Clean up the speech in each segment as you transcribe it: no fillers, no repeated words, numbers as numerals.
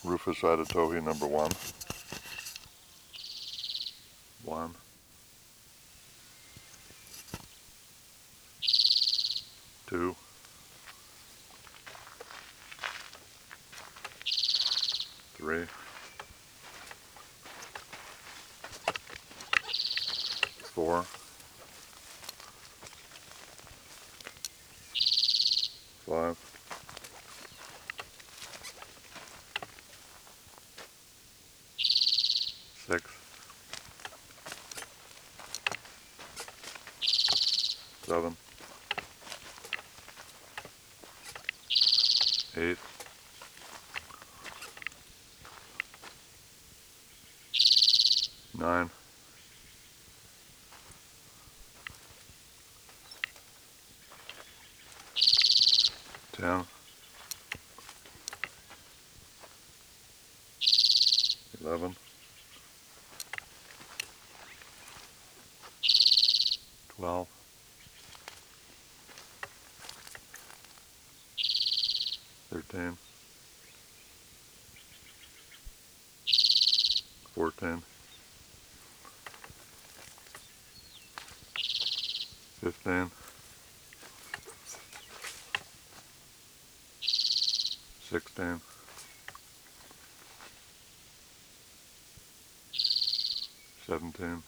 Rufus Adatohi, number 1. 1, 2, 3, 4, 5, 6, 7, 8, 9, 10, 11, 12, 13, 14, 15, 16, 17,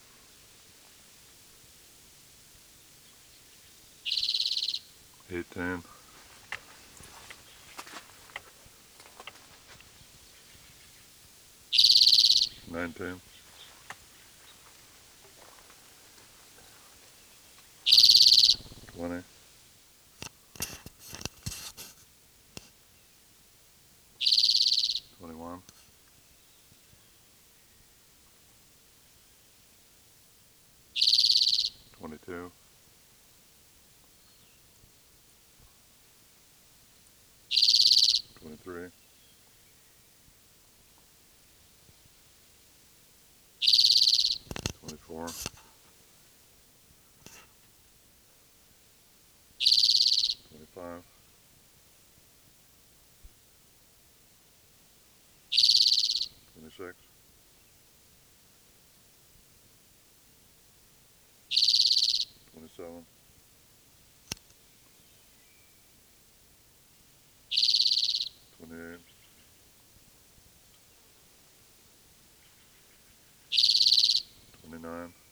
18, 19, 20, 21, 22, 23, 24, 25, 26, 27, 28, 29,